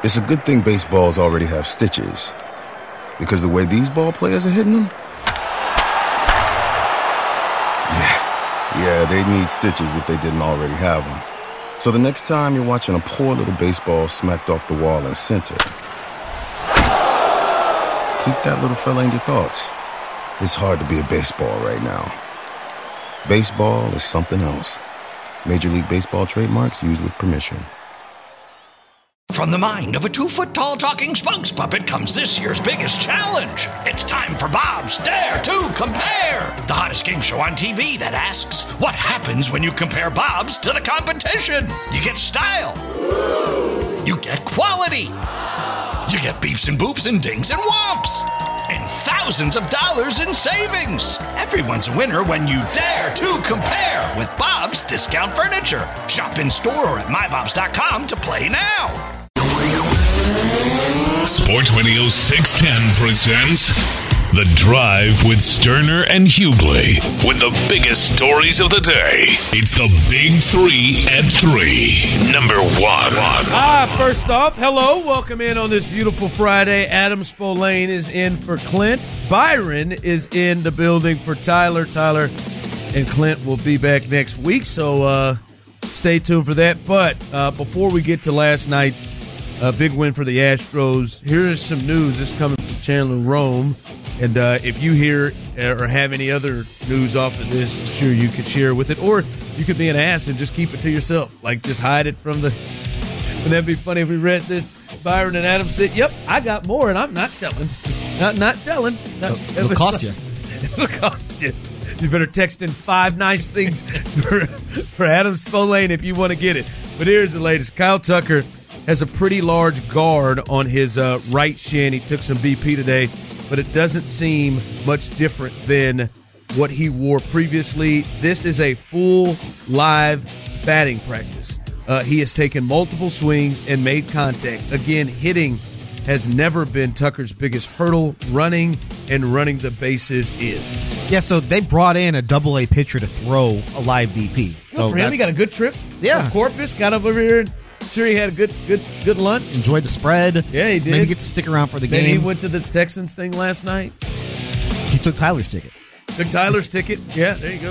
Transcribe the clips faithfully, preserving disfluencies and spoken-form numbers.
It's a good thing baseballs already have stitches, because the way these ball players are hitting them, yeah, yeah, they need stitches if they didn't already have them. So the next time you're watching a poor little baseball smacked off the wall in center, keep that little fella in your thoughts. It's hard to be a baseball right now. Baseball is something else. Major League Baseball trademarks used with permission. From the mind of a two-foot-tall talking spokes puppet comes this year's biggest challenge. It's time for Bob's Dare to Compare, the hottest game show on T V that asks, what happens when you compare Bob's to the competition? You get style. You get quality. You get beeps and boops and dings and whomps. And thousands of dollars in savings. Everyone's a winner when you dare to compare with Bob's Discount Furniture. Shop in store or at my bobs dot com to play now. Sports Radio six ten presents The Drive with Sterner and Hughley. With the biggest stories of the day, it's the Big Three at Three. Number one. Ah, first off, hello. Welcome in on this beautiful Friday. Adam Spolane is in for Clint. Byron is in the building for Tyler. Tyler and Clint will be back next week, so uh, stay tuned for that. But uh, before we get to last night's uh, big win for the Astros, here is some news. This is coming from Chandler Rome. And uh, if you hear or have any other news off of this, I'm sure you could share with it. Or you could be an ass and just keep it to yourself. Like, just hide it from the... Wouldn't that be funny if we read this? Byron and Adam said, yep, I got more, and I'm not telling. Not not telling. Not, it'll, it'll cost you. It'll cost you. You better text in five nice things for, for Adam Spolane if you want to get it. But here's the latest. Kyle Tucker has a pretty large guard on his uh, right shin. He took some B P today, but it doesn't seem much different than what he wore previously. This is a full live batting practice. Uh, he has taken multiple swings and made contact. Again, hitting has never been Tucker's biggest hurdle. Running and running the bases is. Yeah, so they brought in a double-A pitcher to throw a live B P. So well, for him, he got a good trip. Yeah. From Corpus, got over here. Sure, he had a good, good, good lunch. Enjoyed the spread. Yeah, he did. Maybe get to stick around for the then game. He went to the Texans thing last night. He took Tyler's ticket. Took Tyler's ticket. Yeah, there you go.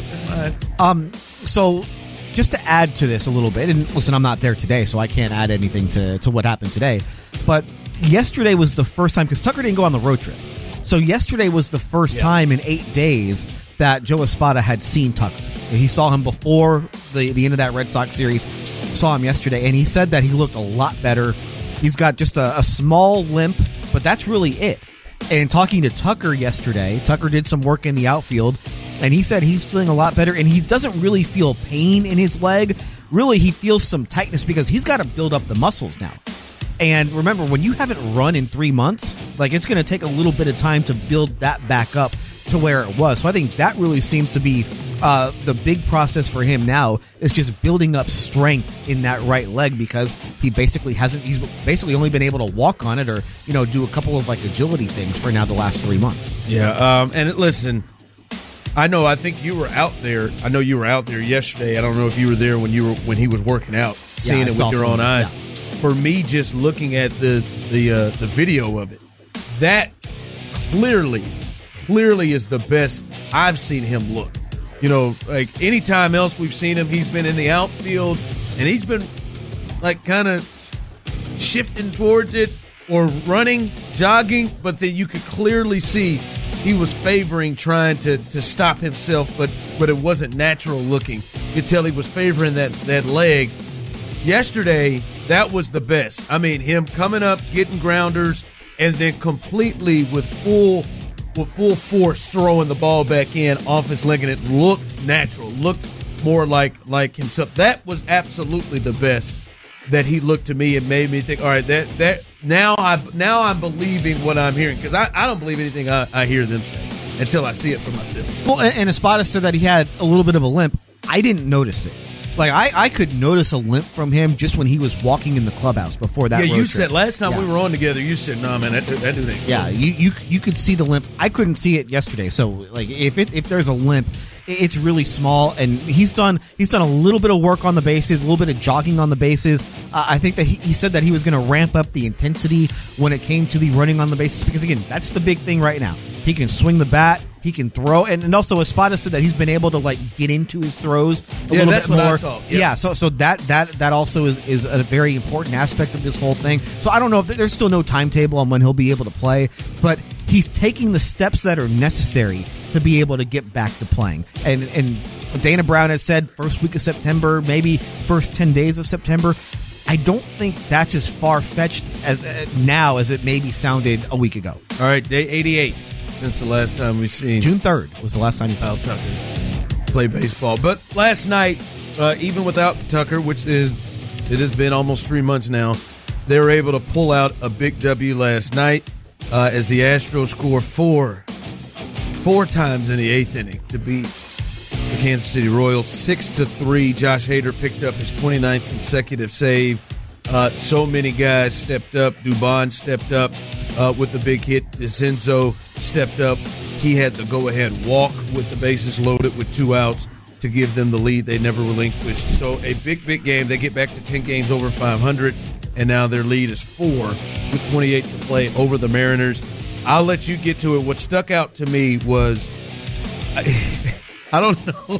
Um, so just to add to this a little bit, and listen, I'm not there today, so I can't add anything to, to what happened today. But yesterday was the first time, because Tucker didn't go on the road trip. So yesterday was the first yeah. time in eight days that Joe Espada had seen Tucker. He saw him before the, the end of that Red Sox series, saw him yesterday, and he said that he looked a lot better. He's got just a, a small limp, but that's really it. And talking to Tucker yesterday, Tucker did some work in the outfield, and he said he's feeling a lot better, and he doesn't really feel pain in his leg. Really, he feels some tightness because he's got to build up the muscles now. And remember, when you haven't run in three months, like it's going to take a little bit of time to build that back up to where it was. So I think that really seems to be uh, the big process for him now, is just building up strength in that right leg, because he basically hasn't, he's basically only been able to walk on it or, you know, do a couple of like agility things for now the last three months. Yeah. Um, and listen, I know, I think you were out there. I know you were out there yesterday. I don't know if you were there when you were, when he was working out, seeing yeah, it with your own eyes. Yeah. For me, just looking at the the uh, the video of it, that clearly, clearly is the best I've seen him look. You know, like anytime else we've seen him, he's been in the outfield and he's been like kind of shifting towards it or running, jogging, but then you could clearly see he was favoring trying to, to stop himself, but but it wasn't natural looking. You could tell he was favoring that, that leg. Yesterday, that was the best. I mean, him coming up, getting grounders, and then completely with full with full force throwing the ball back in off his leg, and it looked natural, looked more like like himself. That was absolutely the best that he looked to me. It made me think, all right, that that now I now I'm believing what I'm hearing, because I, I don't believe anything I, I hear them say until I see it for myself. Well, and, and Espada said that he had a little bit of a limp. I didn't notice it. Like, I, I could notice a limp from him just when he was walking in the clubhouse before that. Yeah, road you trip. said last time yeah. we were on together, you said, no, nah, man, that, that dude ain't Yeah, you, you you could see the limp. I couldn't see it yesterday. So, like, if it if there's a limp, it's really small, and he's done he's done a little bit of work on the bases, a little bit of jogging on the bases. Uh, I think that he, he said that he was going to ramp up the intensity when it came to the running on the bases, because again, that's the big thing right now. He can swing the bat, he can throw, and, and also Espada said that he's been able to like get into his throws a yeah, little that's bit what more. I saw. Yep. Yeah, so so that that that also is is a very important aspect of this whole thing. So I don't know if there's still no timetable on when he'll be able to play, but he's taking the steps that are necessary to be able to get back to playing. And and Dana Brown has said first week of September, maybe first ten days of September. I don't think that's as far-fetched as uh, now as it maybe sounded a week ago. All right, day eighty-eight since the last time we've seen June third was the last time he Kyle Tucker play baseball. But last night, uh, even without Tucker, which is it has been almost three months now, they were able to pull out a big W last night uh, as the Astros score four, four times in the eighth inning to beat the Kansas City Royals six to three. Josh Hader picked up his twenty-ninth consecutive save. Uh, so many guys stepped up. Dubon stepped up uh, with the big hit. Zenzo stepped up. He had the go-ahead walk with the bases loaded with two outs to give them the lead they never relinquished. So a big, big game. They get back to ten games over five hundred, and now their lead is four with twenty-eight to play over the Mariners. I'll let you get to it. What stuck out to me was I, I don't know.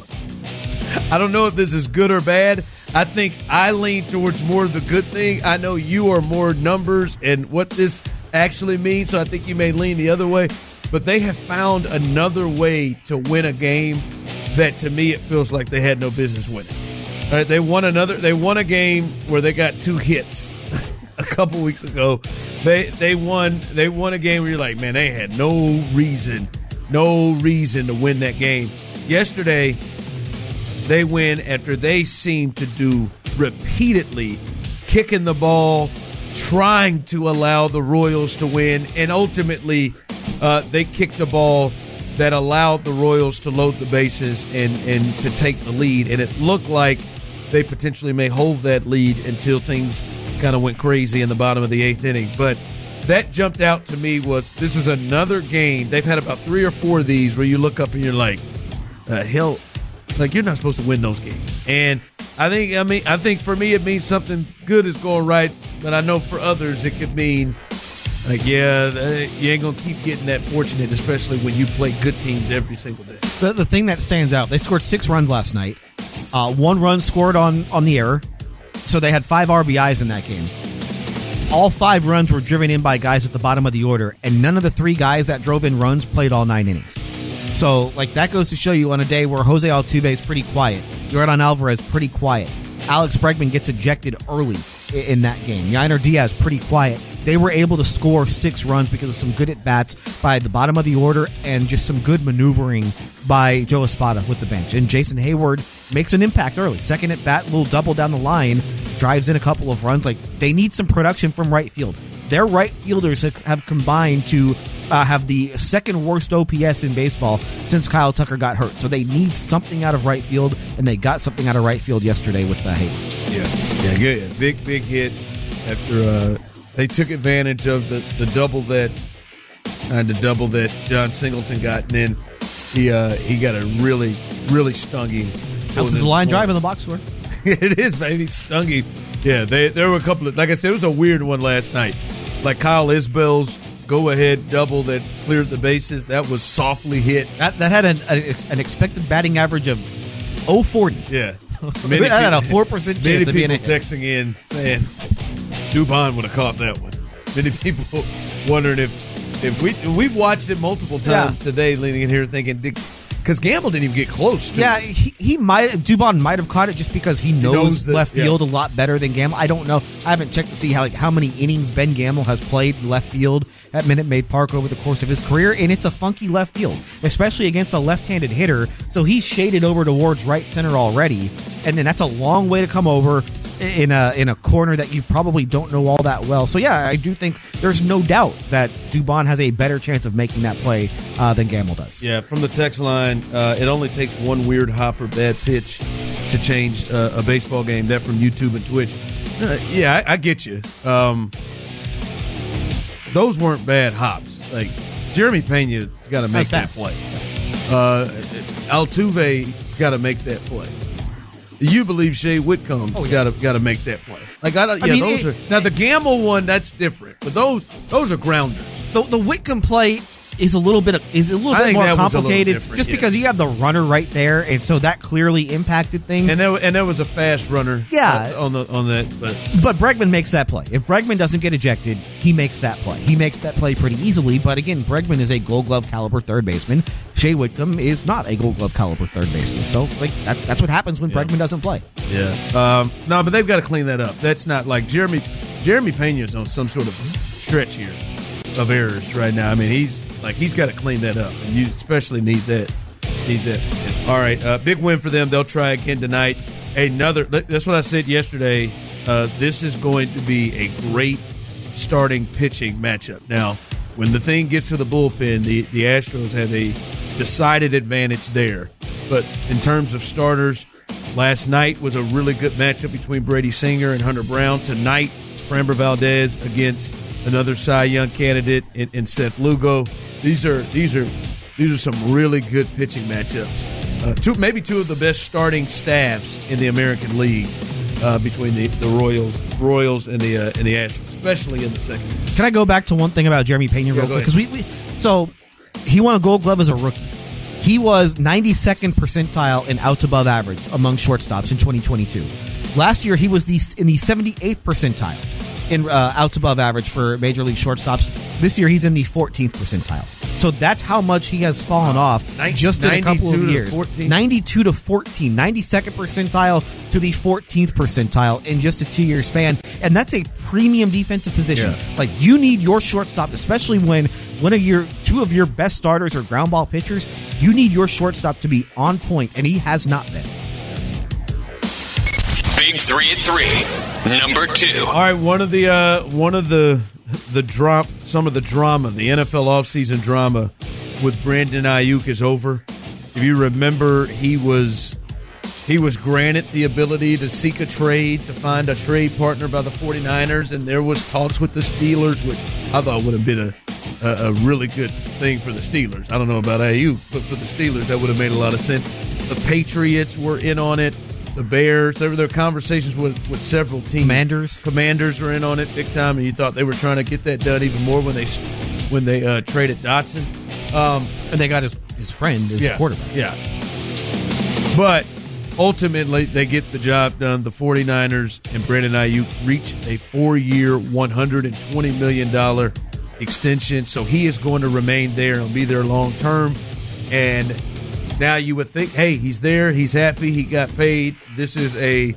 I don't know if this is good or bad. I think I lean towards more the good thing. I know you are more numbers and what this actually means, so I think you may lean the other way. But they have found another way to win a game that, to me, it feels like they had no business winning. All right, they won another. They won a game where they got two hits a couple weeks ago. They they won. They won a game where you're like, man, they had no reason, no reason to win that game. Yesterday, they win after they seem to do repeatedly, kicking the ball, trying to allow the Royals to win, and ultimately uh, they kicked a ball that allowed the Royals to load the bases and, and to take the lead. And it looked like they potentially may hold that lead until things kind of went crazy in the bottom of the eighth inning. But that jumped out to me was this is another game. They've had about three or four of these where you look up and you're like, uh, hell, like you're not supposed to win those games. And I think, I mean, I think for me it means something good is going right, but I know for others it could mean like, yeah, you ain't going to keep getting that fortunate, especially when you play good teams every single day. The, the thing that stands out, they scored six runs last night. Uh, one run scored on, on the error, so they had five R B Is in that game. All five runs were driven in by guys at the bottom of the order, and none of the three guys that drove in runs played all nine innings. So, like, that goes to show you on a day where Jose Altuve is pretty quiet, Yordan Alvarez pretty quiet, Alex Bregman gets ejected early in that game, Yainer Diaz pretty quiet. They were able to score six runs because of some good at-bats by the bottom of the order and just some good maneuvering by Joe Espada with the bench. And Jason Hayward makes an impact early. Second at-bat, little double down the line, drives in a couple of runs. Like, they need some production from right field. Their right fielders have combined to uh, have the second worst O P S in baseball since Kyle Tucker got hurt. So they need something out of right field, and they got something out of right field yesterday with the Hayward. Yeah, yeah, good. Big, big hit after uh, they took advantage of the, the double that and the double that John Singleton got, and then he uh, he got a really, really stung him. That was his line drive in the box score. It is, baby, stung him. Yeah, they, there were a couple of, like I said, it was a weird one last night. Like Kyle Isbell's go-ahead double that cleared the bases, that was softly hit. That that had an, a, an expected batting average of oh forty. Yeah. Many that had a four percent chance many of being people a hit. texting in saying Dubon would have caught that one. Many people wondering if, if we, we've watched it multiple times Yeah. today, leaning in here thinking, because Gamble didn't even get close to Yeah, it. he, he might Dubon might have caught it just because he knows, knows that- left yeah. field a lot better than Gamble. I don't know. I haven't checked to see how like how many innings Ben Gamble has played left field at Minute Maid Park over the course of his career, and it's a funky left field, especially against a left-handed hitter. So he's shaded over towards right center already, and then that's a long way to come over in a in a corner that you probably don't know all that well. So yeah, I do think there's no doubt that Dubon has a better chance of making that play uh, than Gamble does. Yeah, from the text line, uh, it only takes one weird hop or bad pitch to change uh, a baseball game. That from YouTube and Twitch. Uh, yeah, I, I get you. Um, those weren't bad hops. Like Jeremy Pena's got to make That's that play. Uh, Altuve's got to make that play. You believe Shea Whitcomb's Oh, yeah. got to got to make that play. Like I don't. Yeah, I mean, those it- are now the Gamble one. That's different, but those those are grounders. The, the Whitcomb play is a little bit is a little I bit think more that one's a little complicated, different, just yeah. because you have the runner right there, and so that clearly impacted things. And there and there was a fast runner. Yeah. uh, on the on that, but But Bregman makes that play. If Bregman doesn't get ejected, he makes that play. He makes that play pretty easily. But again, Bregman is a Gold Glove caliber third baseman. Shea Whitcomb is not a Gold Glove caliber third baseman. So like that, that's what happens when Yeah. Bregman doesn't play. yeah, um, no, but they've got to clean that up. That's not like Jeremy Jeremy Pena's on some sort of stretch here of errors right now. I mean, he's like he's got to clean that up, and you especially need that. Need that. All right, uh, big win for them. They'll try again tonight. Another. That's what I said yesterday. Uh, this is going to be a great starting pitching matchup. Now, when the thing gets to the bullpen, the the Astros have a decided advantage there. But in terms of starters, last night was a really good matchup between Brady Singer and Hunter Brown. Tonight, Framber Valdez against another Cy Young candidate in, in Seth Lugo. These are these are these are some really good pitching matchups. Uh, two, maybe two of the best starting staffs in the American League uh, between the, the Royals, Royals and the uh, and the Astros, especially in the second. Can I go back to one thing about Jeremy Pena real go quick? Because we, we so he won a Gold Glove as a rookie. He was ninety-second percentile in outs above average among shortstops in twenty twenty-two. Last year, he was the in the seventy-eighth percentile in uh, outs above average for major league shortstops. This year, he's in the fourteenth percentile. So that's how much he has fallen off Nin- just in a couple of ninety-two to years. fourteen. ninety-two to fourteen, ninety-second percentile to the fourteenth percentile in just a two-year span. And that's a premium defensive position. Yeah. Like, you need your shortstop, especially when one of your two of your best starters are ground ball pitchers. You need your shortstop to be on point, and he has not been. Big three at three. Number two. All right, one of the uh, one of the the drop some of the drama, the N F L offseason drama with Brandon Ayuk is over. If you remember, he was he was granted the ability to seek a trade, to find a trade partner by the 49ers, and there was talks with the Steelers, which I thought would have been a a, a really good thing for the Steelers. I don't know about Ayuk, but for the Steelers, that would have made a lot of sense. The Patriots were in on it. The Bears, there were there were conversations with, with several teams. Commanders. Commanders were in on it big time, and you thought they were trying to get that done even more when they when they uh, traded Dotson. Um, And they got his, his friend as yeah, quarterback. Yeah. But ultimately, they get the job done. The 49ers and Brandon Ayuk reach a four-year, one hundred twenty million dollars extension, so he is going to remain there and be there long-term. And now you would think, hey, he's there, he's happy, he got paid. This is a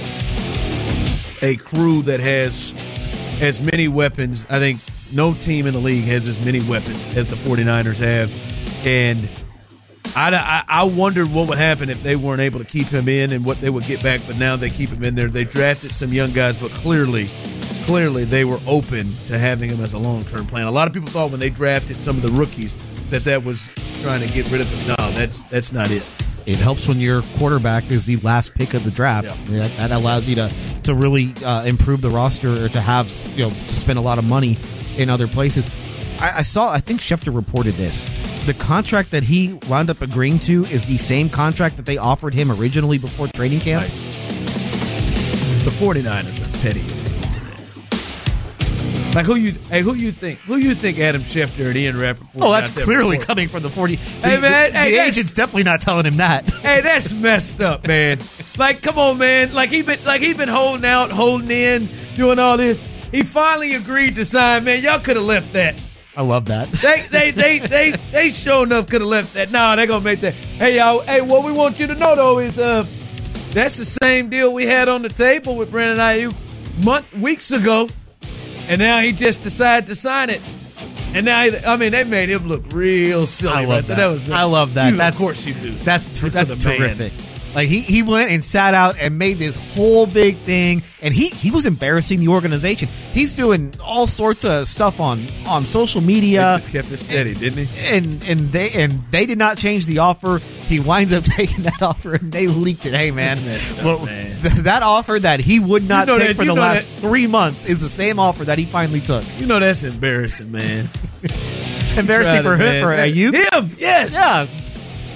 a crew that has as many weapons. I think no team in the league has as many weapons as the 49ers have. And I, I, I wondered what would happen if they weren't able to keep him in and what they would get back, but now they keep him in there. They drafted some young guys, but clearly, clearly they were open to having him as a long-term plan. A lot of people thought when they drafted some of the rookies that that was trying to get rid of him. No, that's that's not it. It helps when your quarterback is the last pick of the draft. Yeah. That, that allows you to to really uh, improve the roster, or to have, you know, to spend a lot of money in other places. I, I saw, I think Schefter reported this. The contract that he wound up agreeing to is the same contract that they offered him originally before training camp. Right. The 49ers are petty as hell. Like who you hey who you think who you think Adam Schefter and Ian Rappaport? Oh, that's got there clearly before? coming from the forty. The, Hey, man, the, hey, the that's- agent's definitely not telling him that. Hey, that's messed up, man. Like, come on, man. Like he been like he been holding out, holding in, doing all this. He finally agreed to sign, man. Y'all could have left that. I love that. They they they they they sure enough could have left that. No, they're gonna make that. Hey y'all, hey, what we want you to know though is uh that's the same deal we had on the table with Brandon Ayuk month weeks ago. And now he just decided to sign it. And now, he, I mean, they made him look real silly. I love right that. there. was, I love that. You, That's, of course you do. That's ter- Good for that's the man. terrific. Like he, he went and sat out and made this whole big thing, and he, he was embarrassing the organization. He's doing all sorts of stuff on, on social media. He just kept it steady, didn't he? And and they and they did not change the offer. He winds up taking that offer, and they leaked it. Hey man, That's messed up, well, man. th- that offer that he would not You know take that- for you the know last that- three months is the same offer that he finally took. You know that's embarrassing, man. Embarrassing Tried for it, him, man. for That- Ayuk. Him, yes. Yeah.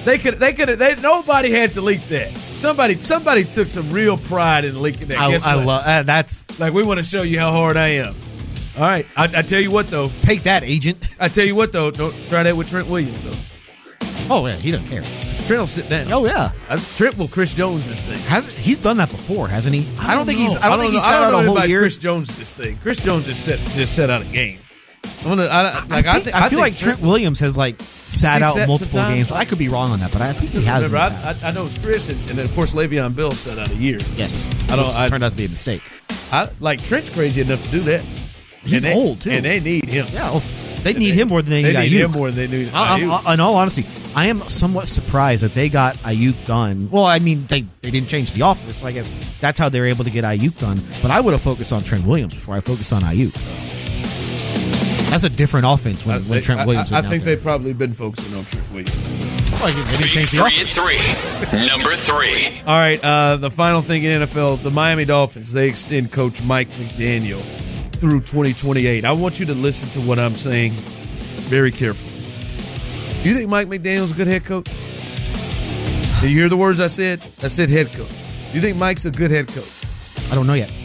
They could. They could. They nobody had to leak that. Somebody. Somebody took some real pride in leaking that. I, Guess I what? love uh, that's. Like we want to show you how hard I am. All right. I, I tell you what though. Take that, agent. I tell you what though. Don't try that with Trent Williams though. Oh yeah, he doesn't care. Trent will sit down. Oh yeah, I, Trent will Chris Jones this thing. has he's done that before, hasn't he? I, don't think he's. I don't, think know. he's sat I don't out know a whole if year. Chris Jones this thing. Chris Jones just set just set out a game. I'm gonna, I, like, I, I, think, think, I feel think like Trent Williams has like sat He out sat multiple sometimes? games. I could be wrong on that, but I think he has. Remember, in the I, past. I, I know it's Chris, and, and then of course Le'Veon Bell set out a year. Yes, I don't. Which I, turned out to be a mistake. I like Trent's crazy enough to do that. He's And they- old too, and they need him. yeah, well, they need him more than they, They need need Ayuk. him more than they need. I- I'm- Ayuk. in all honesty, I am somewhat surprised that they got Ayuk done. Well, I mean, they, they didn't change the offer, so I guess that's how they were able to get Ayuk done. But I would have focused on Trent Williams before I focused on Ayuk. That's a different offense when, I, when Trent I- Williams. I, I isn't out think there. they've probably been focusing on Trent Williams. Well, they didn't Big change the three offense. at three. Number three. All right, uh, the final thing in N F L, the Miami Dolphins, they extend Coach Mike McDaniel through twenty twenty-eight. I want you to listen to what I'm saying very carefully. Do you think Mike McDaniel's a good head coach? Did you hear the words I said? I said head coach. Do you think Mike's a good head coach? I don't know yet.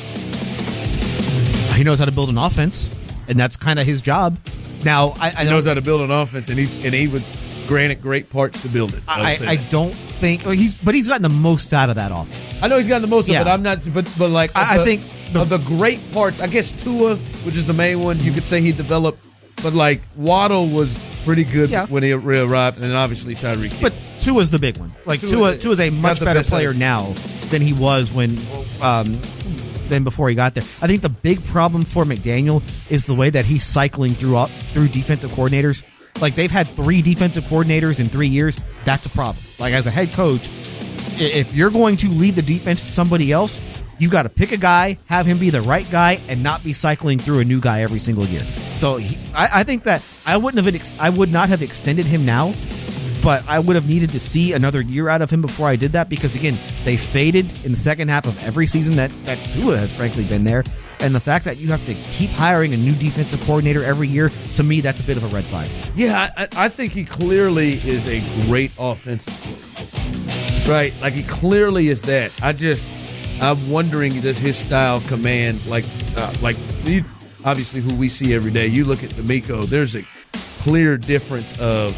He knows how to build an offense, and that's kind of his job. Now, I, I He don't, knows how to build an offense, and he's and he was granted great parts to build it. I'll I, say I that. don't think well, he's, but he's gotten the most out of that offense. I know he's gotten the most Yeah. of it. I'm not, but but like I- of I the- think the- of the great parts. I guess Tua, which is the main one, you could say he developed. But like Waddle was pretty good Yeah. when he arrived, and then obviously Tyreek Hill. But Tua's the big one. Like Tua- Tua, Tua's a got much the better best player out of- now than he was when, um, than before he got there. I think the big problem for McDaniel is the way that he's cycling through all- through defensive coordinators. Like they've had three defensive coordinators in three years. That's a problem. Like as a head coach, i- if you're going to lead the defense to somebody else, you've got to pick a guy, have him be the right guy, and not be cycling through a new guy every single year. So he, I, I think that I wouldn't have, ex- I would not have extended him now, but I would have needed to see another year out of him before I did that because again, they faded in the second half of every season that that Tua has frankly been there, and the fact that you have to keep hiring a new defensive coordinator every year, to me, that's a bit of a red flag. yeah, I, I think he clearly is a great offensive coach. Right, like he clearly is that. I just, I'm wondering, does his style command like, uh, like you, obviously who we see every day? You look at D'Amico. There's a clear difference of,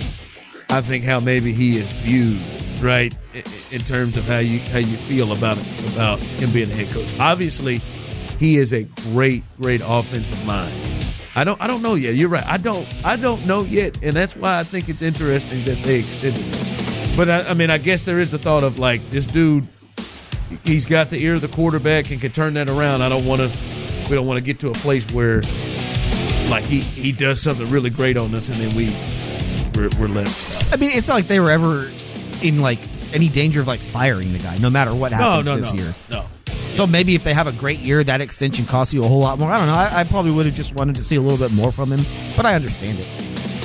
I think, how maybe he is viewed, right, in, in terms of how you how you feel about it, about him being a head coach. Obviously, he is a great, great offensive mind. I don't, I don't know yet. You're right. I don't, I don't know yet, and that's why I think it's interesting that they extended it. But I, I mean, I guess there is a thought of like this dude. He's got the ear of the quarterback and can turn that around. I don't want to. We don't want to get to a place where, like, he, he does something really great on us, and then we we're, we're left. I mean, it's not like they were ever in like any danger of like firing the guy, no matter what happens no, this no, year. no. So maybe if they have a great year, that extension costs you a whole lot more. I don't know. I, I probably would have just wanted to see a little bit more from him, but I understand it.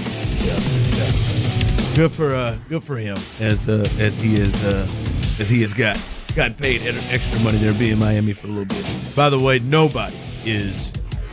Yeah, yeah. Good for uh, good for him as uh, as he is uh, as he has got got paid extra money there being in Miami for a little bit. By the way, nobody is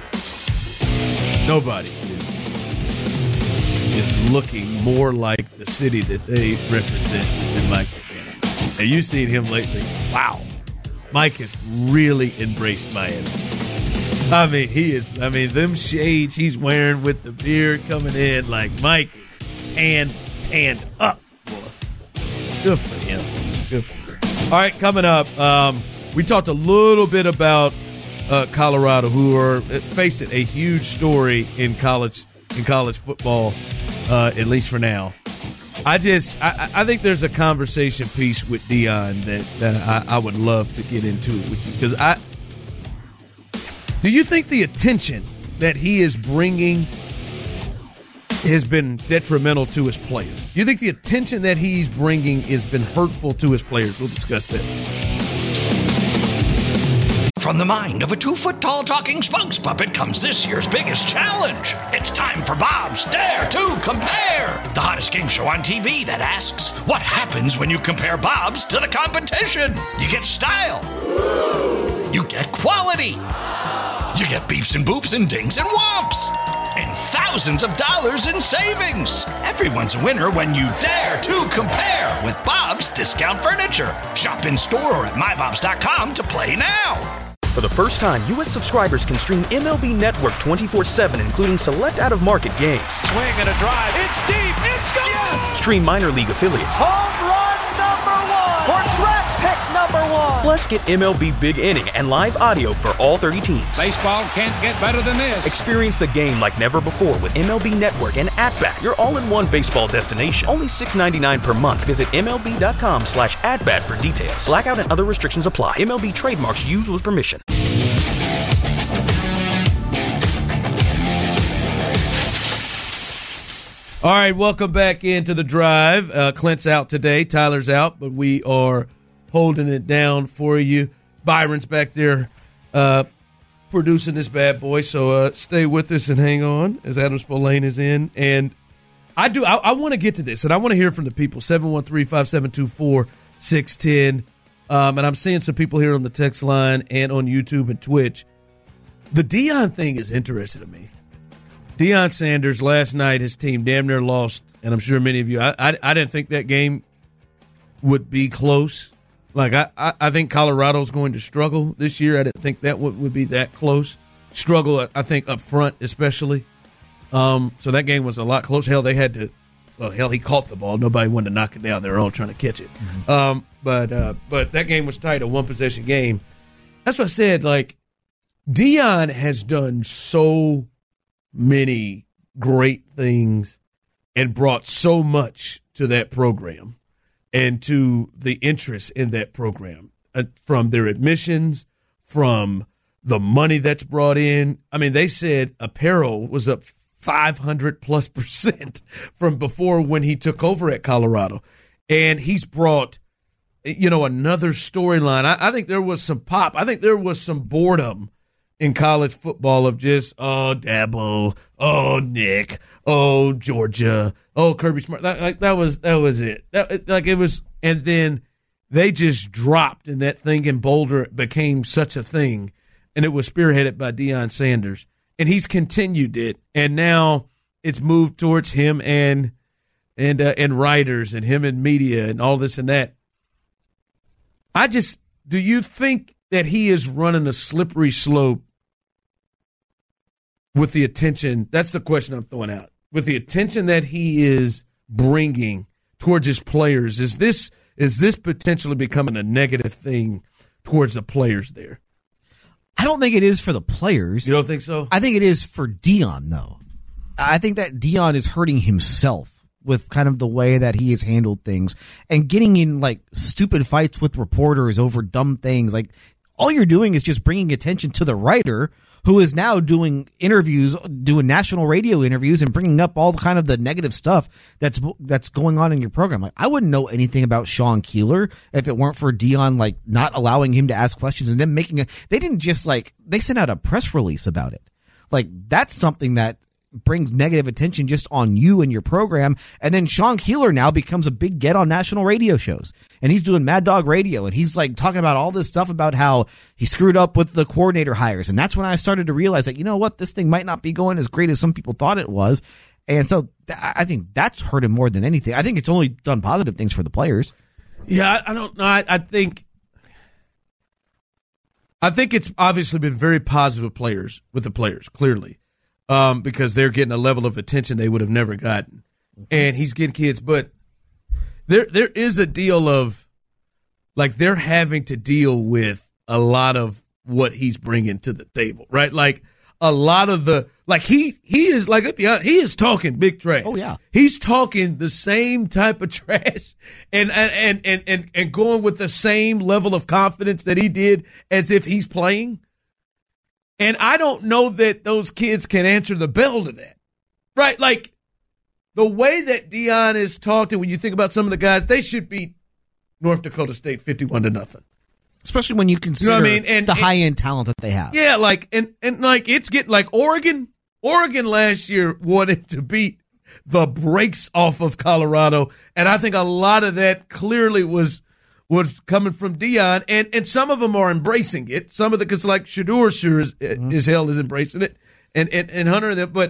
nobody is is looking more like the city that they represent than Mike McDaniel. And you've seen him lately. Wow, Mike has really embraced Miami. I mean, he is. I mean, them shades he's wearing with the beard coming in, like Mike is tanned, tanned up. Boy. Good for him. Good for him. All right, coming up, um, we talked a little bit about uh, Colorado, who are, face it, a huge story in college in college football, uh, at least for now. I just, I, I think there's a conversation piece with Deion that that I, I would love to get into it with you because I. Do you think the attention that he is bringing has been detrimental to his players? Do you think the attention that he's bringing has been hurtful to his players? We'll discuss that. From the mind of a two-foot-tall talking spokes puppet comes this year's biggest challenge. It's time for Bob's Dare to Compare, the hottest game show on T V that asks, what happens when you compare Bob's to the competition? You get style. You get quality. You get beeps and boops and dings and whomps. and thousands of dollars in savings. Everyone's a winner when you dare to compare with Bob's Discount Furniture. Shop in store or at my bobs dot com to play now. For the first time, U S subscribers can stream M L B Network twenty-four seven, including select out-of-market games. Swing and a drive. It's deep. It's gone. Yes! Stream minor league affiliates. Home run number one. Or draft pick number one. Plus, get M L B Big Inning and live audio for all thirty teams. Baseball can't get better than this. Experience the game like never before with M L B Network and At-Bat, your all-in-one baseball destination. Only six dollars and ninety-nine cents per month. Visit M L B dot com slash at-bat for details. Blackout and other restrictions apply. M L B trademarks used with permission. All right, welcome back into the drive. Uh, Clint's out today. Tyler's out, but we are holding it down for you. Byron's back there uh, producing this bad boy, so uh, stay with us and hang on as Adam Spillane is in. And I do. I, I want to get to this, and I want to hear from the people. seven one three, five seven two, four six one zero. Um, and I'm seeing some people here on the text line and on YouTube and Twitch. The Deion thing is interesting to me. Deion Sanders, last night, his team damn near lost, and I'm sure many of you, I, I, I didn't think that game would be close. Like, I, I, I think Colorado's going to struggle this year. I didn't think that would, would be that close. Struggle, I think, up front especially. Um, so that game was a lot closer. Hell, they had to, well, hell, he caught the ball. Nobody wanted to knock it down. They were all trying to catch it. Mm-hmm. Um, but uh, but that game was tight, a one-possession game. That's what I said, like, Deion has done so many great things and brought so much to that program and to the interest in that program, uh, from their admissions, from the money that's brought in. I mean, they said apparel was up five hundred plus percent from before when he took over at Colorado. And he's brought, you know, another storyline. I, I think there was some pop. I think there was some boredom in college football of just, oh, Dabo, oh, Nick, oh, Georgia, oh, Kirby Smart. That, like, that was that was it. That, like it was, and then they just dropped, and that thing in Boulder became such a thing, and it was spearheaded by Deion Sanders, and he's continued it, and now it's moved towards him and and uh, and writers and him and media and all this and that. I just, do you think that he is running a slippery slope with the attention? That's the question I'm throwing out. With the attention that he is bringing towards his players, is this is this potentially becoming a negative thing towards the players there? I don't think it is for the players. You don't think so? I think it is for Deion, though. I think that Deion is hurting himself with kind of the way that he has handled things and getting in like stupid fights with reporters over dumb things. Like, all you're doing is just bringing attention to the writer who is now doing interviews, doing national radio interviews and bringing up all the kind of the negative stuff that's that's going on in your program. Like, I wouldn't know anything about Sean Keeler if it weren't for Deion, like, not allowing him to ask questions and then making a, they didn't just like, they sent out a press release about it. Like, that's something that brings negative attention just on you and your program. And then Sean Keeler now becomes a big get on national radio shows. And he's doing Mad Dog Radio. And he's like talking about all this stuff about how he screwed up with the coordinator hires. And that's when I started to realize that, you know what, this thing might not be going as great as some people thought it was. And so th- I think that's hurt him more than anything. I think it's only done positive things for the players. Yeah, I, I don't know. I, I think, I think it's obviously been very positive players with the players, clearly. Um, because they're getting a level of attention they would have never gotten. And he's getting kids, but there there is a deal of, like, they're having to deal with a lot of what he's bringing to the table, right? Like, a lot of the, like, he he is, like, let's be honest, he is talking big trash. Oh, yeah. He's talking the same type of trash and and and and, and going with the same level of confidence that he did as if he's playing. And I don't know that those kids can answer the bell to that, right? Like, the way that Deion is talking, when you think about some of the guys, they should beat North Dakota State fifty-one to nothing. Especially when you consider, you know what I mean? And, the high end talent that they have. Yeah, like, and, and like, it's getting, like, Oregon, Oregon last year wanted to beat the brakes off of Colorado. And I think a lot of that clearly was, was coming from Deion, and, and some of them are embracing it. Some of the, because like Shedeur sure is, mm-hmm. is hell is embracing it, and, and, and Hunter and them, but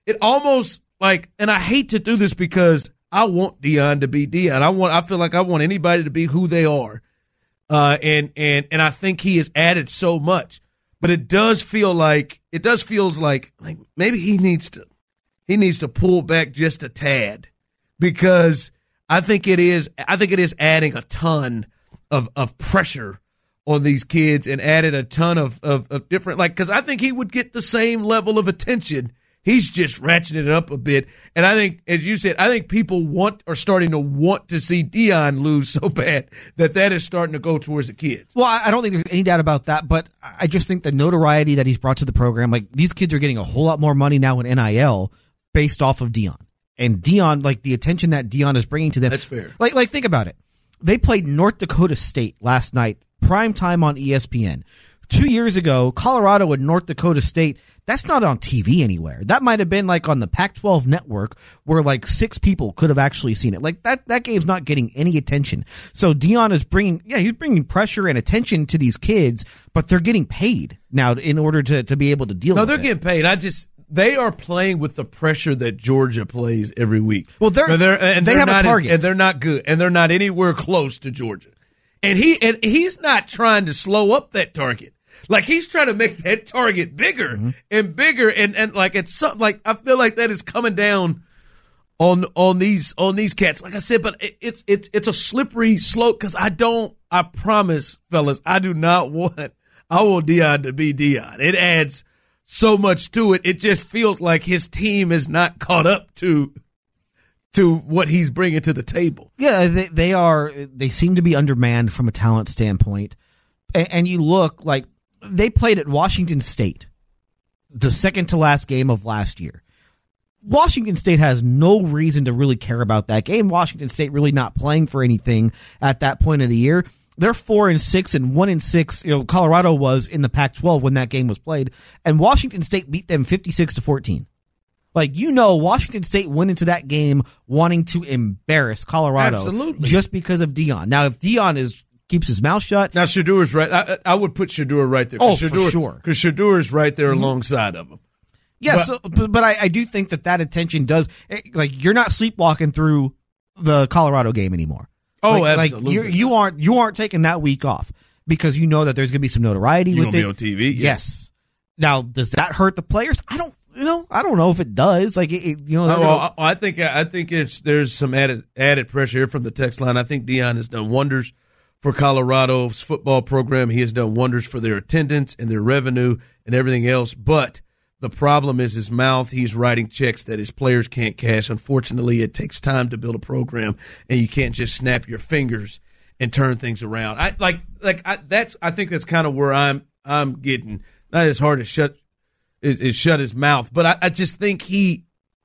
it almost like, and I hate to do this because I want Deion to be Deion. I want, I feel like I want anybody to be who they are. Uh, and, and, and I think he has added so much, but it does feel like, it does feels like, like maybe he needs to, he needs to pull back just a tad, because I think it is, I think it is adding a ton of, of pressure on these kids, and added a ton of, of, of different, like, because I think he would get the same level of attention. He's just ratcheted it up a bit. And I think, as you said, I think people want, are starting to want to see Deion lose so bad that that is starting to go towards the kids. Well, I don't think there's any doubt about that, but I just think the notoriety that he's brought to the program, like, these kids are getting a whole lot more money now in N I L based off of Deion. And Deion, like, the attention that Deion is bringing to them. That's fair. Like, like, think about it. They played North Dakota State last night, prime time on E S P N. Two years ago, Colorado and North Dakota State, that's not on T V anywhere. That might have been like on the Pac twelve network where like six people could have actually seen it. Like that, that game's not getting any attention. So Deion is bringing, yeah, he's bringing pressure and attention to these kids, but they're getting paid now in order to, to be able to deal no, with it. No, they're getting paid. I just, they are playing with the pressure that Georgia plays every week. Well, they're, and they're and they they're have not a target. As, and they're not good. And they're not anywhere close to Georgia. And he and he's not trying to slow up that target. Like, he's trying to make that target bigger mm-hmm. and bigger. And, and like, it's something like, I feel like that is coming down on, on these, on these cats. Like I said, but it, it's, it's, it's a slippery slope. Cause I don't, I promise, fellas, I do not want, I want Deion to be Deion. It adds so much to it. It just feels like his team is not caught up to, to what he's bringing to the table. Yeah, they, they are, they seem to be undermanned from a talent standpoint. And, and you look like, they played at Washington State, the second to last game of last year. Washington State has no reason to really care about that game. Washington State really not playing for anything at that point of the year. They're four and six and one and six. You know, Colorado was in the Pac twelve when that game was played, and Washington State beat them fifty-six to fourteen. Like, you know, Washington State went into that game wanting to embarrass Colorado. Absolutely. Just because of Deion. Now, if Deion is keeps his mouth shut. Now, Shadour's right. I, I would put Shadour right there. Oh, Shadour, for sure. Because Shadour is right there mm-hmm. alongside of him. Yeah, but, so, but, but I, I do think that that attention does, like, you're not sleepwalking through the Colorado game anymore. Oh, like, absolutely. Like, you, you aren't you aren't taking that week off because you know that there's going to be some notoriety You're with gonna it. Be on T V. Yeah. Yes. Now, does that hurt the players? I don't. You know, I don't know if it does. Like, it, it, you know, oh, well, I think I think it's there's some added added pressure here from the text line. I think Deion has done wonders for Colorado's football program. He has done wonders for their attendance and their revenue and everything else. But the problem is his mouth. He's writing checks that his players can't cash. Unfortunately, it takes time to build a program, and you can't just snap your fingers and turn things around. I like like I, that's. I think that's kind of where I'm. I'm getting not as hard to shut is, is shut his mouth, but I, I just think he.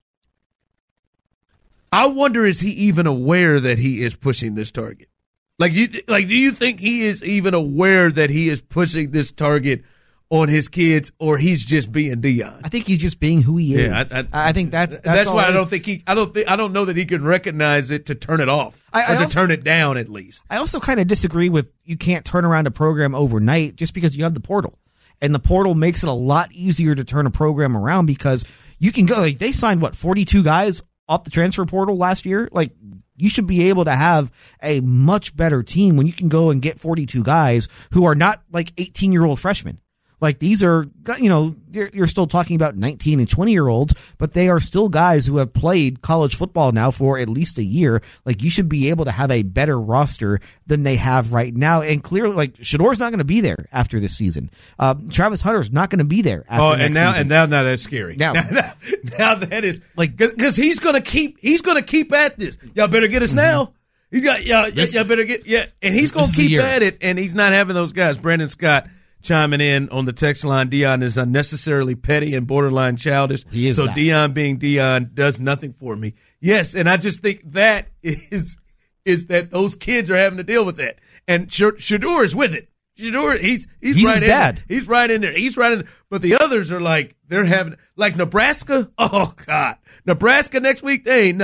I wonder, is he even aware that he is pushing this target? Like, you, like, do you think he is even aware that he is pushing this target on his kids, or he's just being Deion? I think he's just being who he is. Yeah, I, I, I think that's that's, that's why I it don't think he. I don't think I don't know that he can recognize it to turn it off I, or I to also, turn it down at least. I also kind of disagree with you can't turn around a program overnight just because you have the portal, and the portal makes it a lot easier to turn a program around because you can go. Like, they signed what forty-two guys off the transfer portal last year. Like, you should be able to have a much better team when you can go and get forty-two guys who are not like eighteen-year-old freshmen. Like, these are, you know, you're, you're still talking about nineteen and twenty-year-olds, but they are still guys who have played college football now for at least a year. Like, you should be able to have a better roster than they have right now. And clearly, like, Shador's not going to be there after this season. Uh, Travis Hunter's not going to be there after oh, next and now, season. and now, now that's scary. Now, now, now, now that is like because he's going to keep he's going to keep at this. Y'all better get us mm-hmm. now. He's got y'all, this, y'all better get yeah, and he's going to keep at it. And he's not having those guys. Brandon Scott chiming in on the text line, Deion is unnecessarily petty and borderline childish. He is so that. Deion being Deion does nothing for me. Yes, and I just think that is is that those kids are having to deal with that. And Shadour is with it. Shadour, he's he's, he's right his in dad. There. He's right in there. He's right in there. But the others are like, they're having, like Nebraska, oh, God. Nebraska next week, they ain't nothing.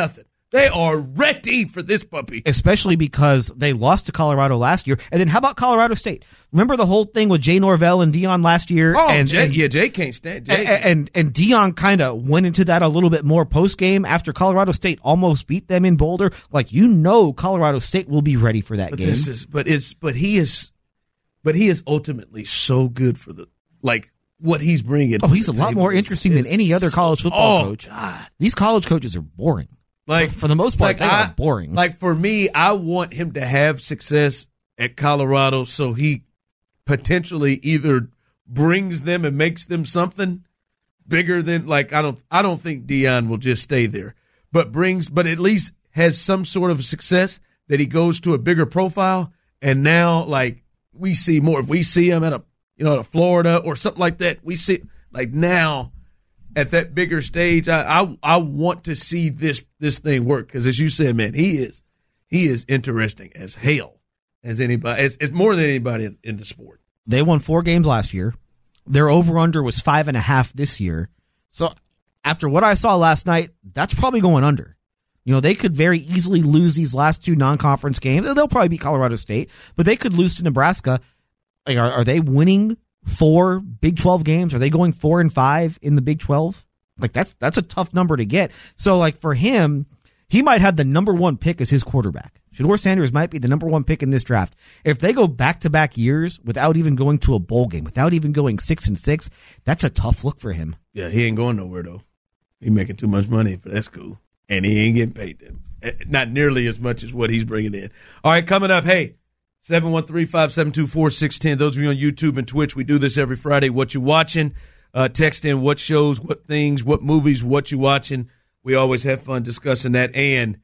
They are ready for this puppy. Especially because they lost to Colorado last year. And then how about Colorado State? Remember the whole thing with Jay Norvell and Dion last year? Oh, and, Jay, and, yeah, Jay can't stand Jay. And, and, and Dion kind of went into that a little bit more post-game after Colorado State almost beat them in Boulder. Like, you know Colorado State will be ready for that but game. This is, but, it's, but, he is, but he is ultimately so good for the, like, what he's bringing. Oh, he's a lot more interesting than any other college football oh, coach. God. These college coaches are boring. Like, for the most part, like they I, are boring. Like, for me, I want him to have success at Colorado so he potentially either brings them and makes them something bigger than, like, I don't I don't think Dion will just stay there, but brings, but at least has some sort of success that he goes to a bigger profile, and now, like, we see more. If we see him at a, you know, at a Florida or something like that, we see, like, now, at that bigger stage, I, I I want to see this this thing work because, as you said, man, he is he is interesting as hell as anybody. It's, it's more than anybody in, in the sport. They won four games last year. Their over under was five and a half this year. So after what I saw last night, that's probably going under. You know, they could very easily lose these last two non-conference games. They'll probably beat Colorado State, but they could lose to Nebraska. Like, are, are they winning four Big twelve games? Are they going four and five in the Big twelve? Like, that's that's a tough number to get. So, like, for him, he might have the number one pick as his quarterback. Shedeur Sanders might be the number one pick in this draft. If they go back-to-back years without even going to a bowl game, without even going six and six, that's a tough look for him. Yeah, he ain't going nowhere, though. He making too much money for that school, and he ain't getting paid them. Not nearly as much as what he's bringing in. All right, coming up, hey, seven one three, five seven two, four six one zero. Those of you on YouTube and Twitch, we do this every Friday. What you watching? Uh, text in what shows, what things, what movies, what you watching. We always have fun discussing that. And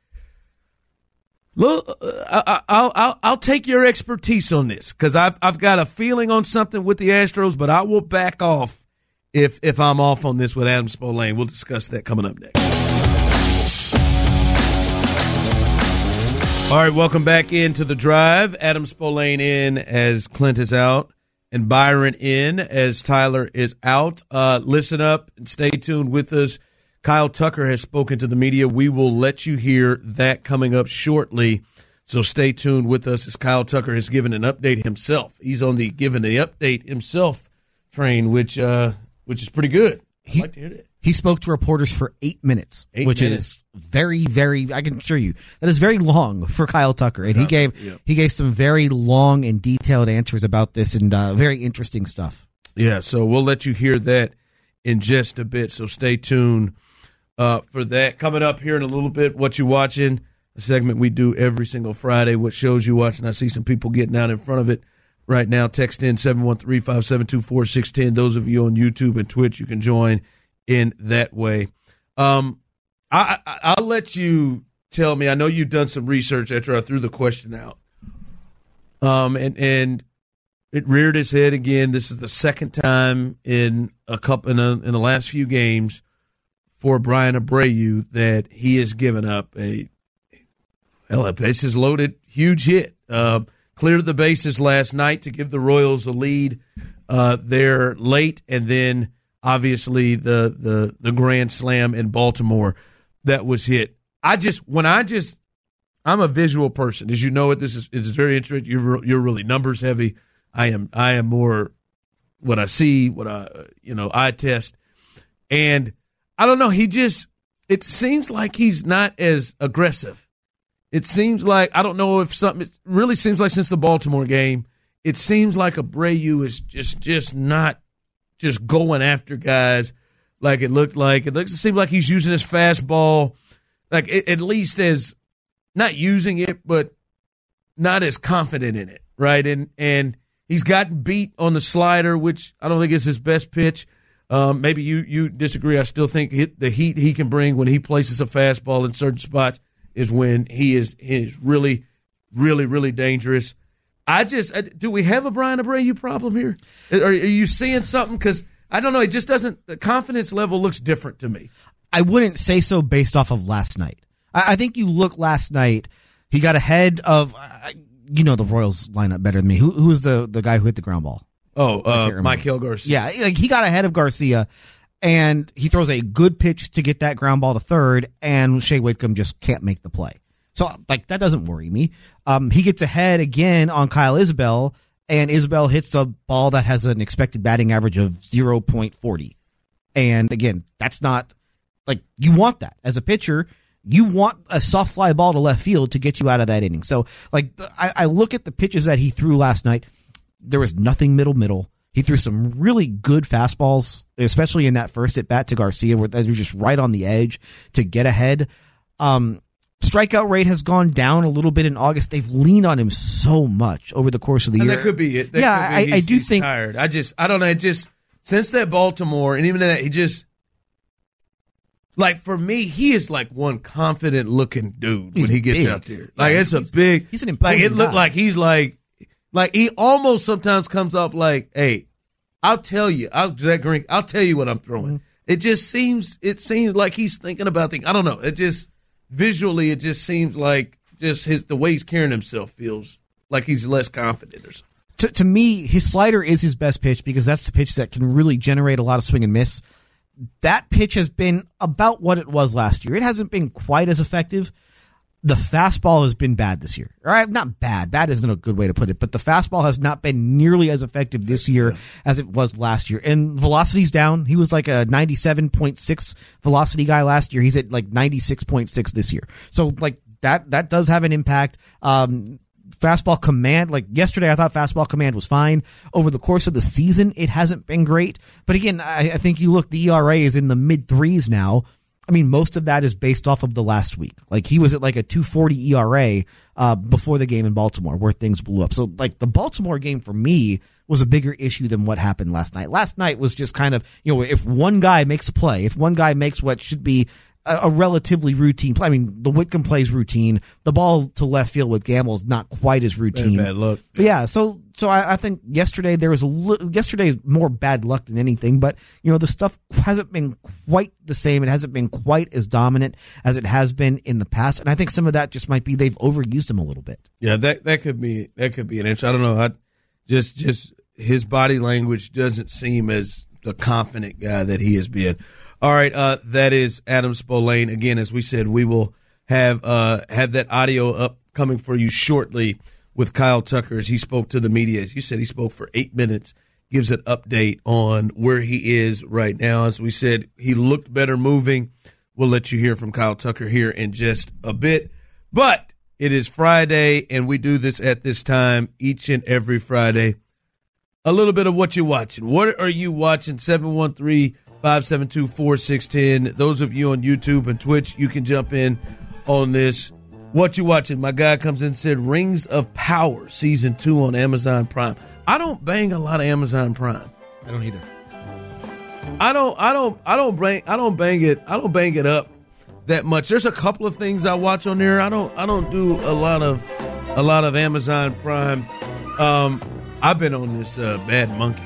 look, I, I'll, I'll I'll take your expertise on this because I've I've got a feeling on something with the Astros, but I will back off if if I'm off on this with Adam Spolane. We'll discuss that coming up next. All right, welcome back into the drive. Adam Spolane in as Clint is out, and Byron in as Tyler is out. Uh, listen up and stay tuned with us. Kyle Tucker has spoken to the media. We will let you hear that coming up shortly, so stay tuned with us as Kyle Tucker has given an update himself. He's on the giving the update himself train, which uh, which is pretty good. I'd He, like to hear that. He spoke to reporters for eight minutes, Eight which minutes. is very, very, I can assure you, that is very long for Kyle Tucker. And he gave yeah. he gave some very long and detailed answers about this and uh, very interesting stuff. Yeah, so we'll let you hear that in just a bit, so stay tuned uh, for that. Coming up here in a little bit, what you watching, a segment we do every single Friday, what shows you watching. I see some people getting out in front of it right now. Text in seven one three, five seven two, four six one zero. Those of you on YouTube and Twitch, you can join in that way. Um, I, I, I'll let you tell me. I know you've done some research after I threw the question out. Um, and, and it reared its head again. This is the second time in a couple in, a, in the last few games for Brian Abreu that he has given up a, hell, a bases loaded huge hit. Uh, cleared the bases last night to give the Royals a lead uh, there late, and then obviously the the the grand slam in Baltimore that was hit. I just when I just I'm a visual person, as you know it. This is it's very interesting. You're you're really numbers heavy. I am I am more what I see, what I you know eye test, and I don't know. He just it seems like he's not as aggressive. It seems like I don't know if something. It really seems like since the Baltimore game, it seems like Abreu is just just not. Just going after guys like it looked like. It looks. It seemed like he's using his fastball, like it, at least as not using it, but not as confident in it, right? And and he's gotten beat on the slider, which I don't think is his best pitch. Um, maybe you you disagree. I still think it, the heat he can bring when he places a fastball in certain spots is when he is he is really, really, really dangerous. I just do we have a Brian Abreu problem here? Are, are you seeing something? Because I don't know. It just doesn't. The confidence level looks different to me. I wouldn't say so based off of last night. I, I think you look last night. He got ahead of uh, you know the Royals lineup better than me. Who who was the the guy who hit the ground ball? Oh, uh, Maikel Garcia. Yeah, like he got ahead of Garcia, and he throws a good pitch to get that ground ball to third, and Shea Whitcomb just can't make the play. So, like, that doesn't worry me. Um, he gets ahead again on Kyle Isbell, and Isbell hits a ball that has an expected batting average of zero point four zero. And again, that's not, like, you want that. As a pitcher, you want a soft fly ball to left field to get you out of that inning. So, like, I, I look at the pitches that he threw last night. There was nothing middle-middle. He threw some really good fastballs, especially in that first at-bat to Garcia, where they're just right on the edge to get ahead. Um, strikeout rate has gone down a little bit in August. They've leaned on him so much over the course of the and year. That could be it. That yeah, could be I, I he's, do he's think tired. I just, I don't know. It just since that Baltimore, and even that, he just like for me, he is like one confident looking dude He's when he gets big. out there. Like Yeah, it's a he's- big. he's an like it imposing looked guy. like he's like, like he almost sometimes comes off like, hey, I'll tell you, I'll Zach Greinke, I'll tell you what I'm throwing. Mm-hmm. It just seems, it seems like he's thinking about things. I don't know. It just visually, it just seems like just his the way he's carrying himself feels like he's less confident or something. to, to me, his slider is his best pitch because that's the pitch that can really generate a lot of swing and miss. That pitch has been about what it was last year. It hasn't been quite as effective. The fastball has been bad this year. All right, not bad. Bad isn't a good way to put it, but the fastball has not been nearly as effective this year as it was last year. And velocity's down. He was like a ninety-seven point six velocity guy last year. He's at like ninety-six point six this year. So like that, that does have an impact. Um, Fastball command, like yesterday, I thought fastball command was fine. Over the course of the season, it hasn't been great. But again, I, I think you look, the E R A is in the mid threes now. I mean, most of that is based off of the last week. Like he was at like a two forty E R A uh, before the game in Baltimore where things blew up. So like the Baltimore game for me was a bigger issue than what happened last night. Last night was just kind of, you know, if one guy makes a play, if one guy makes what should be a, a relatively routine play. I mean, the Whitcomb play's routine. The ball to left field with Gamble is not quite as routine. Bad luck. But yeah, so so I, I think yesterday there was a li- yesterday's more bad luck than anything. But you know, the stuff hasn't been quite the same. It hasn't been quite as dominant as it has been in the past. And I think some of that just might be they've overused him a little bit. Yeah, that that could be that could be an answer. I don't know. I just just his body language doesn't seem as the confident guy that he has been. All right, uh, that is Adam Spolane. Again, as we said, we will have uh, have that audio up coming for you shortly with Kyle Tucker as he spoke to the media. As you said, he spoke for eight minutes, gives an update on where he is right now. As we said, he looked better moving. We'll let you hear from Kyle Tucker here in just a bit. But it is Friday, and we do this at this time each and every Friday. A little bit of what you're watching. What are you watching? seven one three, five seven two, four six one zero. Those of you on YouTube and Twitch, you can jump in on this. What you watching? My guy comes in and said Rings of Power season two on Amazon Prime. I don't bang a lot of Amazon Prime. I don't either. I don't I don't I don't bang I don't bang it I don't bang it up that much. There's a couple of things I watch on there. I don't I don't do a lot of a lot of Amazon Prime. Um I've been on this uh, Bad Monkey.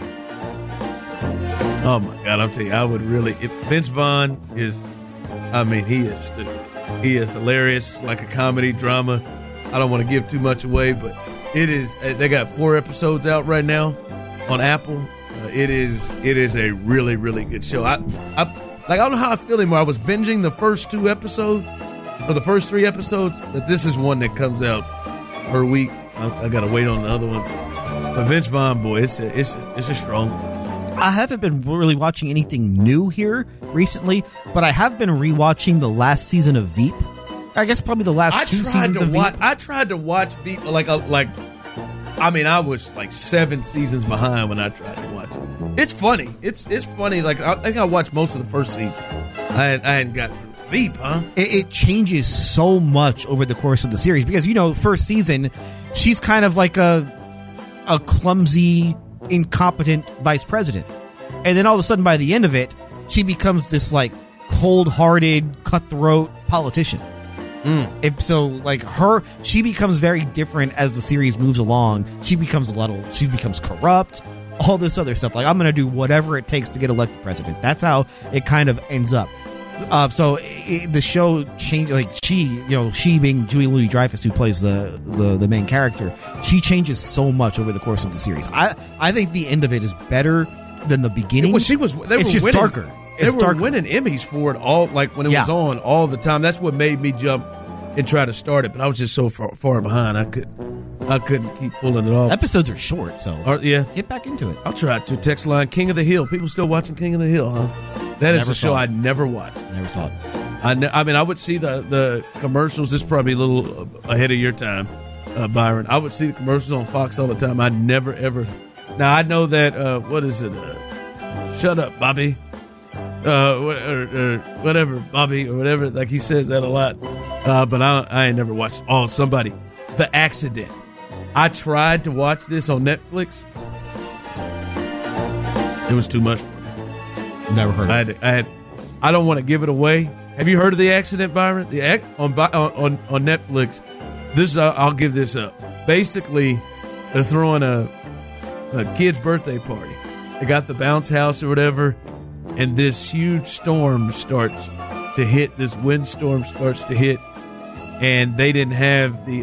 Oh my God, I'm telling you, I would really if Vince Vaughn is I mean, he is stupid. He is hilarious. It's like a comedy drama. I don't want to give too much away, but it is. They got four episodes out right now on Apple. Uh, it is. It is a really, really good show. I, I like. I don't know how I feel anymore. I was binging the first two episodes or the first three episodes, but this is one that comes out per week. I, I got to wait on the other one. But Vince Vaughn, boy, it's a, it's a, it's a strong one. I haven't been really watching anything new here recently, but I have been rewatching the last season of Veep. I guess probably the last I two tried seasons to of watch. Veep. I tried to watch Veep like a, like. I mean, I was like seven seasons behind when I tried to watch it. It's funny. It's it's funny. Like I, I think I watched most of the first season. I had, I hadn't got through Veep, huh? It, it changes so much over the course of the series because you know, first season, she's kind of like a a clumsy, incompetent vice president. And then all of a sudden, by the end of it, she becomes this like cold-hearted, cutthroat politician. Mm. If so, like her, she becomes very different as the series moves along. She becomes a little, she becomes corrupt, all this other stuff. Like I'm going to do whatever it takes to get elected president. That's how it kind of ends up. Uh, so it, the show changed. Like she, you know, she being Julia Louis-Dreyfus, who plays the, the the main character, she changes so much over the course of the series. I I think the end of it is better than the beginning. Well, she was. They it's were just winning. darker. They it's were dark. winning Emmys for it all, like when it Yeah. was on all the time. That's what made me jump and try to start it, but I was just so far, far behind. I could, I couldn't keep pulling it off. Episodes are short, so Or, yeah, get back into it. I'll try to. Text line King of the Hill. People still watching King of the Hill, huh? That is Never a show saw it. I never watched. Never saw it. I, ne- I mean, I would see the, the commercials. This is probably a little ahead of your time, uh, Byron. I would see the commercials on Fox all the time. I never, ever. Now, I know that, uh, what is it? Uh, Shut up, Bobby. Uh, or, or, or whatever, Bobby, or whatever. Like, he says that a lot. Uh, but I, I ain't never watched. Oh, somebody. The Accident. I tried to watch this on Netflix. It was too much for me. Never heard I of had, to, I had, I don't want to give it away. Have you heard of The Accident, Byron? The act on on on Netflix. This uh, I'll give this up. Basically, they're throwing a a kid's birthday party. They got the bounce house or whatever, and this huge storm starts to hit. This windstorm starts to hit, and they didn't have the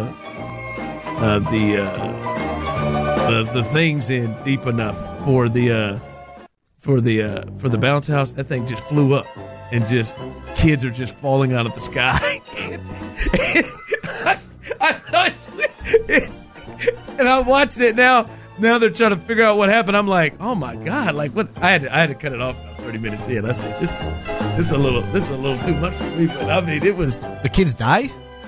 uh, uh, the uh, the the things in deep enough for the. Uh, For the uh, for the bounce house. That thing just flew up, and just kids are just falling out of the sky. I, I, it's, it's, and I'm watching it now. Now they're trying to figure out what happened. I'm like, oh my god! Like what? I had to, I had to cut it off about thirty minutes in. I said, this is this is a little this is a little too much for me. But I mean, it was it. The kids die?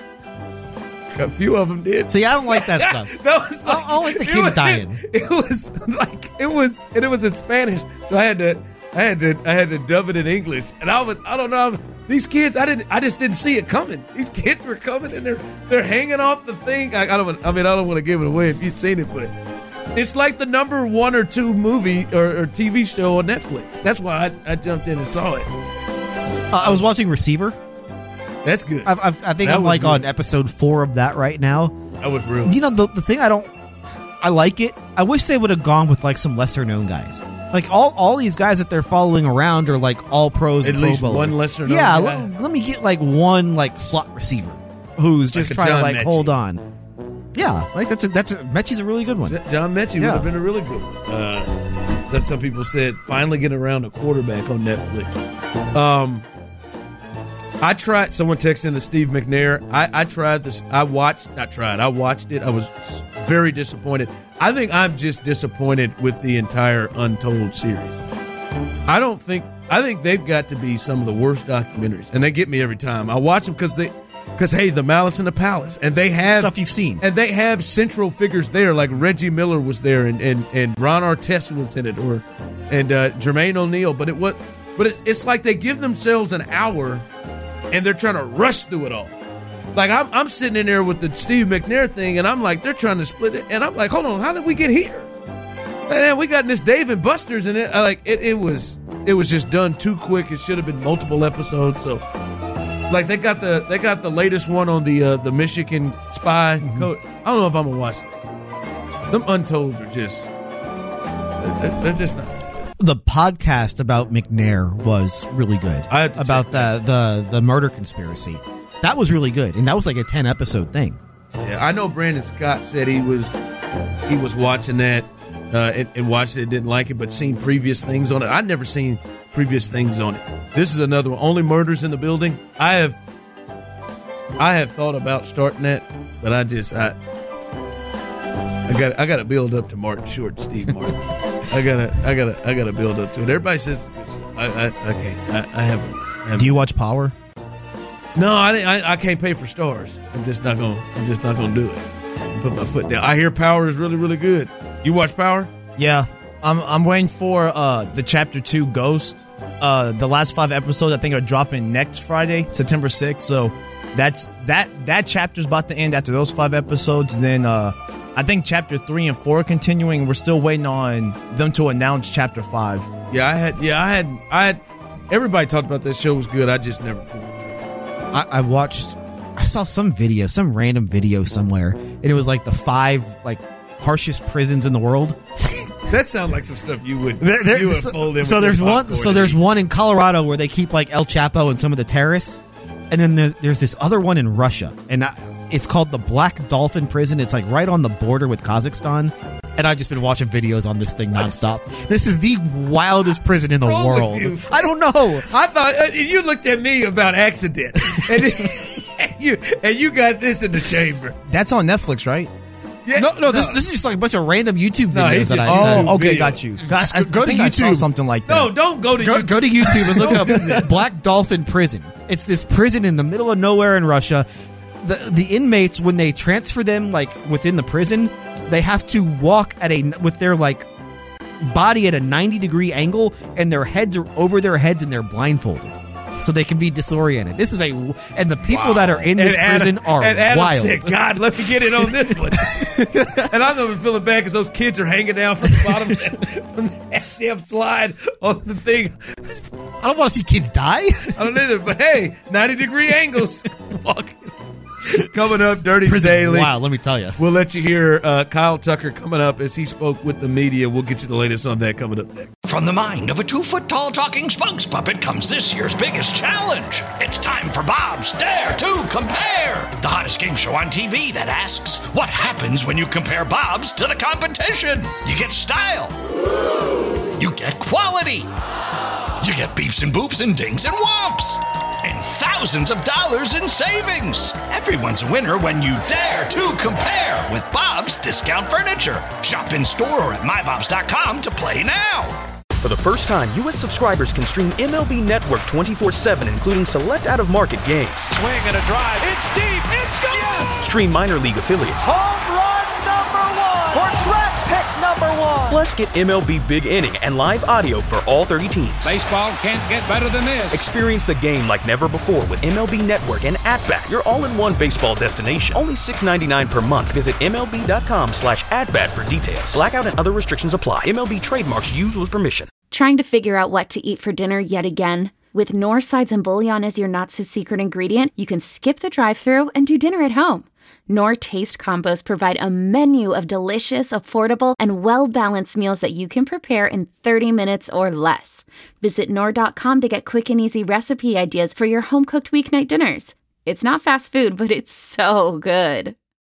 a few of them did. See, I don't like that stuff. That was like, I don't like the it kids was- dying. It was like it was, and it was in Spanish, so I had to, I had to, I had to dub it in English, and I was, I don't know, these kids, I didn't, I just didn't see it coming. These kids were coming, and they're, they're hanging off the thing. I, I don't, I mean, I don't want to give it away if you've seen it, but it's like the number one or two movie or, or T V show on Netflix. That's why I, I jumped in and saw it. Uh, I was watching Receiver. That's good. I've, I've, I think That I'm was like good. on episode four of that right now. That was real. You know, the the thing I don't, I like it. I wish they would have gone with like some lesser known guys. Like all all these guys that they're following around are like all pros. At and Pro least Bowlers. one lesser known Yeah, guy. let, let me get like one like slot receiver who's just Like a trying John to like Mechie. hold on. Yeah, like that's a that's a Mechie's a really good one. John Mechie Yeah. would have been a really good one. Uh, that some people said finally getting around a quarterback on Netflix. Um, I tried. Someone texted in the Steve McNair. I, I tried this. I watched. Not tried. I watched it. I was very disappointed. I think I'm just disappointed with the entire Untold series. I don't think. I think they've got to be some of the worst documentaries, and they get me every time. I watch them because they. Because hey, the Malice in the Palace, and they have Stuff you've seen. and they have central figures there, like Reggie Miller was there, and and, and Ron Artest was in it, or and uh, Jermaine O'Neal. But it was, but it's it's like they give themselves an hour, and they're trying to rush through it all. Like I'm I'm sitting in there with the Steve McNair thing, and I'm like, they're trying to split it, and I'm like, hold on, how did we get here? Man, we got this Dave and Buster's in it. I like it. It was it was just done too quick. It should have been multiple episodes. So. Like they got the they got the latest one on the uh, the Michigan spy code. I don't know if I'm gonna watch it. Them Untolds are just they're, they're just not. The podcast about McNair was really good. I have to about check the, the the murder conspiracy. That was really good, and that was like a ten episode thing. Yeah, I know Brandon Scott said he was he was watching that uh, and, and watched it, didn't like it, but seen previous things on it. I'd never seen previous things on it. This is another one. Only Murders in the Building. I have I have thought about starting that, but I just I I got I got to build up to Martin Short, Steve Martin. I gotta I gotta I gotta build up to it. Everybody says I I, I can't. I, I haven't, haven't. Do you watch Power? No, I, didn't- I I can't pay for stars. I'm just not gonna I'm just not gonna do it. Put my foot down. I hear Power is really really good. You watch Power? Yeah, I'm I'm waiting for uh, the chapter two Ghost. Uh, the last five episodes I think are dropping next Friday, September sixth. So that's that that chapter's about to end after those five episodes. Then uh, I think chapter three and four are continuing. We're still waiting on them to announce chapter five. Yeah, I had. Yeah, I had. I had. Everybody talked about that show was good. I just never pulled the trigger. I, I watched. I saw some video, some random video somewhere, and it was like the five like harshest prisons in the world. That sounds like some stuff you would. There- there- you would so fold in so with there's your one. popcorn So and there's eat. one in Colorado where they keep like El Chapo and some of the terrorists, and then there, there's this other one in Russia, and I, it's called the Black Dolphin Prison. It's like right on the border with Kazakhstan, and I've just been watching videos on this thing nonstop. This is the wildest prison in the What's wrong world. with you? I don't know. I thought uh, you looked at me about accident, and, and you and you got this in the chamber. That's on Netflix, right? Yeah, No, no, this this is just like a bunch of random YouTube No, videos he's that just- I. Oh, okay, video. got you. I, I, go I to think I saw YouTube. something like that. No, don't go to Go, YouTube. go to YouTube and look Don't do up this. Black Dolphin Prison. It's this prison in the middle of nowhere in Russia. The the inmates, when they transfer them like within the prison, they have to walk at a with their like body at a ninety degree angle, and their heads are over their heads and they're blindfolded, so they can be disoriented. This is a and the people Wow. that are in this And Adam- prison are and Adam wild. said, God, let me get in on this one. And I'm not even feeling bad because those kids are hanging down from the bottom from the damn slide on the thing. I don't want to see kids die. I don't either, but hey, ninety degree angles. Walking. Coming up, Dirty Prison Daily. wild, let me tell you. We'll let you hear uh, Kyle Tucker coming up as he spoke with the media. We'll get you the latest on that coming up next. From the mind of a two-foot-tall talking spokes puppet comes this year's biggest challenge. It's time for Bob's Dare to Compare, the hottest game show on T V that asks, what happens when you compare Bob's to the competition? You get style. You get quality. You get beeps and boops and dings and whomps. And thousands of dollars in savings. Everyone's a winner when you dare to compare with Bob's Discount Furniture. Shop in store or at my bobs dot com to play now. For the first time, U S subscribers can stream M L B Network twenty-four seven, including select out-of-market games. Swing and a drive. It's deep. It's gone. Stream minor league affiliates. Home run number one. Or draft pick number one. Plus, get M L B Big Inning and live audio for all thirty teams. Baseball can't get better than this. Experience the game like never before with M L B Network and At-Bat, your all-in-one baseball destination. Only six ninety-nine per month. Visit M L B dot com slash at-bat for details. Blackout and other restrictions apply. M L B trademarks used with permission. Trying to figure out what to eat for dinner yet again? With Knorr sides and bouillon as your not-so-secret ingredient, you can skip the drive-thru and do dinner at home. Knorr Taste Combos provide a menu of delicious, affordable, and well-balanced meals that you can prepare in thirty minutes or less. Visit Knorr dot com to get quick and easy recipe ideas for your home-cooked weeknight dinners. It's not fast food, but it's so good.